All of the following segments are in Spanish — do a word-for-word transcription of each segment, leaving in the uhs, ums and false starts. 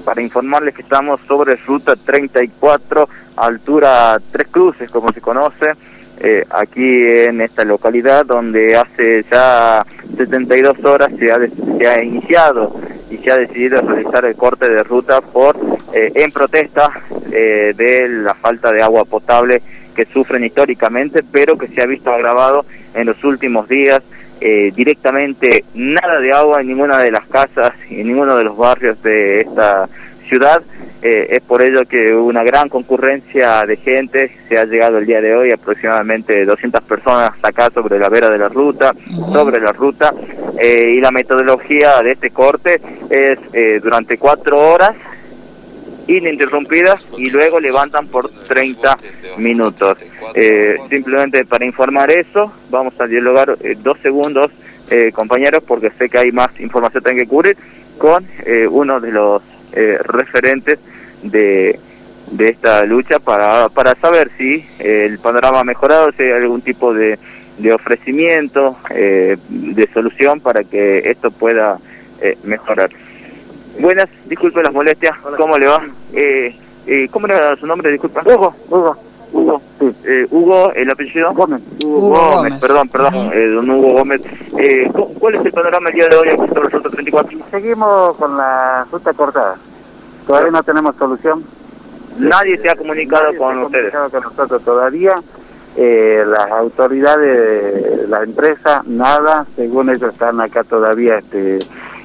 para informarles que estamos sobre ruta treinta y cuatro, altura Tres Cruces, como se conoce, eh, aquí en esta localidad, donde hace ya setenta y dos horas se ha, se ha iniciado y se ha decidido realizar el corte de ruta por eh, en protesta eh, de la falta de agua potable que sufren históricamente, pero que se ha visto agravado en los últimos días. Eh, directamente nada de agua en ninguna de las casas y en ninguno de los barrios de esta ciudad. Eh, es por ello que hubo una gran concurrencia de gente. Se ha llegado el día de hoy aproximadamente doscientas personas acá sobre la vera de la ruta, uh-huh. sobre la ruta, eh, y la metodología de este corte es eh, durante cuatro horas ininterrumpidas y luego levantan por treinta minutos. Eh, simplemente para informar eso, vamos a dialogar eh, dos segundos, eh, compañeros, porque sé que hay más información que cubrir, con eh, uno de los eh, referentes de, de esta lucha para, para saber si eh, el panorama ha mejorado, si hay algún tipo de, de ofrecimiento, eh, de solución para que esto pueda eh, mejorar. Buenas, disculpe las molestias. Hola. ¿Cómo le va? Eh, eh, ¿Cómo era su nombre? Disculpa. Hugo, Hugo, Hugo. Sí. Eh, Hugo, ¿el apellido? Gómez. Hugo, Hugo Gómez. Gómez, perdón, perdón, uh-huh. eh, don Hugo Gómez. Eh, ¿Cuál es el panorama el día de hoy aquí sobre el ruta treinta y cuatro? Seguimos con la ruta cortada. Todavía no tenemos solución. Nadie se ha comunicado Nadie con se ha ustedes. Comunicado con nosotros todavía. Eh, las autoridades de la empresa, nada. Según ellos están acá todavía este,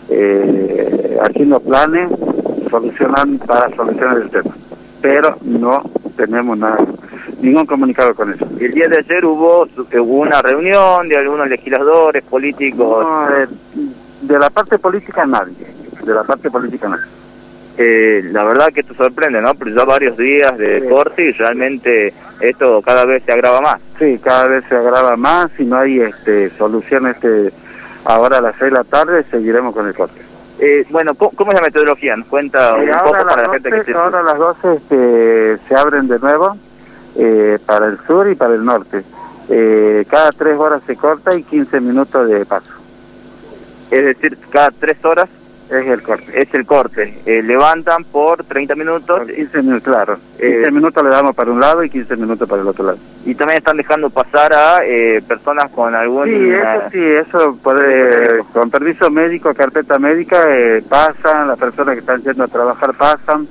eh, haciendo planes, solucionan para solucionar el tema. Pero no tenemos nada, ningún comunicado con eso. El día de ayer hubo, hubo una reunión de algunos legisladores, políticos. No, de, de la parte política nadie. De la parte política nadie. Eh, la verdad que esto sorprende, ¿no? Pero ya varios días de sí. corte y realmente esto cada vez se agrava más. Sí, cada vez se agrava más y no hay este, solución. Este, ahora a las seis de la tarde seguiremos con el corte. Eh, bueno, ¿cómo, ¿cómo es la metodología? Nos cuenta eh, un poco para la gente que se... Ahora a las doce este, se abren de nuevo eh, para el sur y para el norte. Eh, cada tres horas se corta y quince minutos de paso. Es decir, cada tres horas es el corte. Es el corte. Eh, levantan por treinta minutos. Por quince minutos, claro. quince eh, minutos le damos para un lado y quince minutos para el otro lado. Y también están dejando pasar a eh, personas con algún... Sí, eso sí, eso puede, con permiso médico, carpeta médica, eh, pasan, las personas que están yendo a trabajar pasan.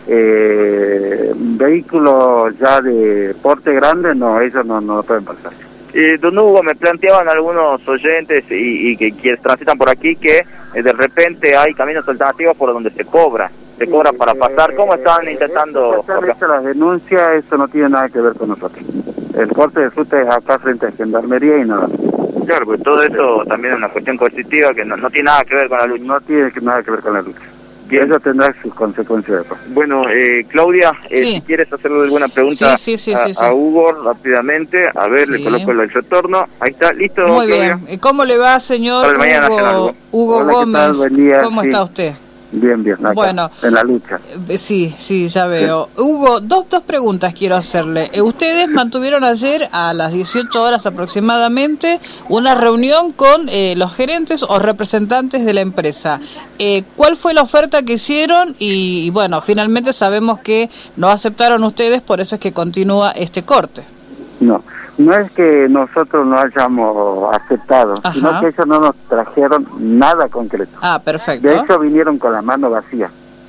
Eh, vehículos ya de porte grande, no, ellos no, no pueden pasar. Eh, don Hugo, me planteaban algunos oyentes y, y que quienes transitan por aquí que eh, de repente hay caminos alternativos por donde se cobra, se cobra sí, para pasar. ¿Cómo están eh, intentando? Se han hecho las denuncias, eso no tiene nada que ver con nosotros. El corte de ruta es acá frente a Gendarmería y nada. Claro, pues todo eso también es una cuestión coercitiva que no, no tiene nada que ver con la lucha. No tiene nada que ver con la lucha. Y eso tendrá sus consecuencias después. Bueno, eh, Claudia, eh, sí. si quieres hacerle alguna pregunta sí, sí, sí, a, sí, sí. a Hugo rápidamente, a ver, sí. le coloco el retorno. Ahí está, listo. Muy Claudia. bien. ¿Cómo le va, señor Hugo, Hugo Hola, Gómez? Buen día. ¿Cómo sí. está usted? Bien, bien, acá, bueno, en la lucha. Sí, sí, ya veo. Sí. Hugo, dos, dos preguntas quiero hacerle. Ustedes mantuvieron ayer a las dieciocho horas aproximadamente una reunión con eh, los gerentes o representantes de la empresa. Eh, ¿Cuál fue la oferta que hicieron? Y, y bueno, finalmente sabemos que no aceptaron ustedes, por eso es que continúa este corte. No. No es que nosotros no hayamos aceptado, Ajá. sino que ellos no nos trajeron nada concreto. Ah, perfecto. De hecho, vinieron con la mano vacía.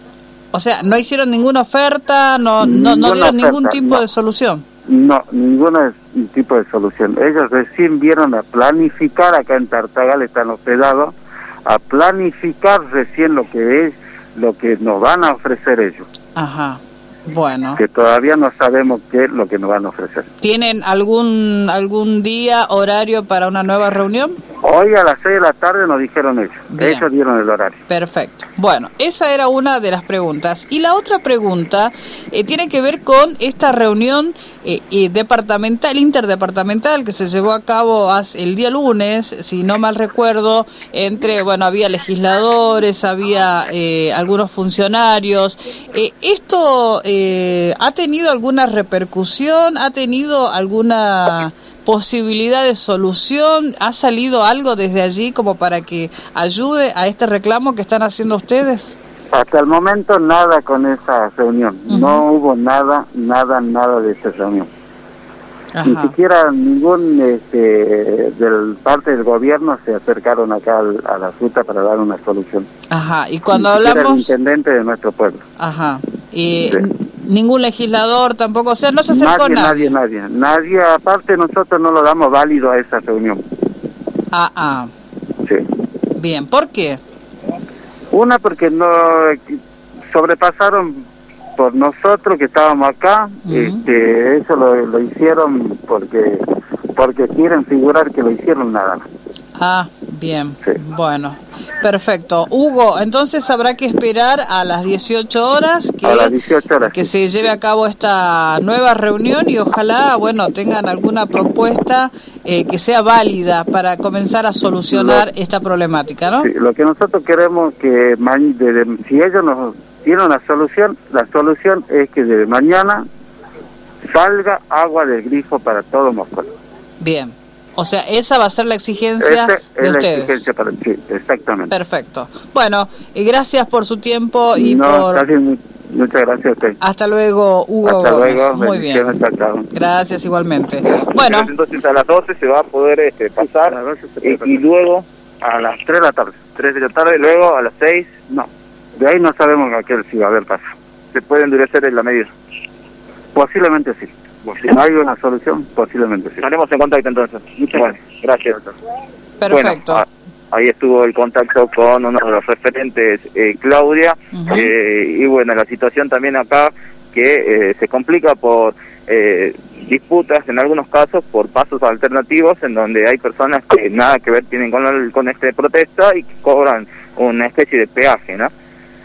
O sea, no hicieron ninguna oferta, no no, no dieron oferta, ningún tipo no. de solución. No, ningún tipo de solución. Ellos recién vieron a planificar, acá en Tartagal están hospedados, a planificar recién lo que es, lo que nos van a ofrecer ellos. Ajá. Bueno. Que todavía no sabemos qué es lo que nos van a ofrecer. ¿Tienen algún algún día, horario para una nueva reunión? Hoy a las seis de la tarde nos dijeron ellos. Bien. Ellos dieron el horario. Perfecto. Bueno, esa era una de las preguntas. Y la otra pregunta eh, tiene que ver con esta reunión eh, eh, departamental, interdepartamental, que se llevó a cabo hace, el día lunes, si no mal recuerdo, entre, bueno, había legisladores, había eh, algunos funcionarios. Eh, ¿Esto eh, ha tenido alguna repercusión? ¿Ha tenido alguna posibilidad de solución? ¿Ha salido algo desde allí como para que ayude a este reclamo que están haciendo ustedes? Hasta el momento nada con esa reunión. Uh-huh. No hubo nada, nada, nada de esa reunión. Ajá. Ni siquiera ningún este, del parte del gobierno se acercaron acá al, a la ruta para dar una solución. Ajá, y cuando Ni hablamos... el intendente de nuestro pueblo. Ajá, y sí. ningún legislador tampoco, o sea, no se acercó nadie. Nadie, nadie, nadie. Nadie, aparte nosotros no lo damos válido a esa reunión. Ah, ah. Sí. Bien, ¿por qué? Una, porque no sobrepasaron por nosotros que estábamos acá, uh-huh. este, eso lo, lo hicieron porque porque quieren figurar que lo hicieron nada más. Ah, bien, sí. Bueno, perfecto. Hugo, entonces habrá que esperar a las dieciocho horas que, a las dieciocho horas, que sí. se lleve a cabo esta nueva reunión y ojalá, bueno, tengan alguna propuesta eh, que sea válida para comenzar a solucionar lo, esta problemática, ¿no? Sí, lo que nosotros queremos que, de, de, si ellos nos tienen una solución, la solución es que de mañana salga agua del grifo para todo Moscú. Bien. O sea, esa va a ser la exigencia este de es ustedes. La exigencia para, sí, exactamente. Perfecto. Bueno, y gracias por su tiempo y no, por... Casi, muchas gracias a usted. Hasta luego, Hugo Hasta Gómez. luego. Muy bien. Gracias igualmente. Bueno. Entonces a las doce se va a poder este, pasar y, y luego a las tres de la tarde. tres de la tarde, luego a las seis, no. De ahí no sabemos a qué si va a haber paso. ¿Se puede endurecer en la medida? Posiblemente sí. Si no hay una solución, posiblemente sí. Estaremos en contacto entonces. Muchas bueno, gracias. Perfecto. Bueno, ahí estuvo el contacto con uno de los referentes, eh, Claudia, uh-huh. eh, y bueno, la situación también acá que eh, se complica por eh, disputas en algunos casos por pasos alternativos en donde hay personas que nada que ver tienen con, el, con esta protesta y que cobran una especie de peaje, ¿no?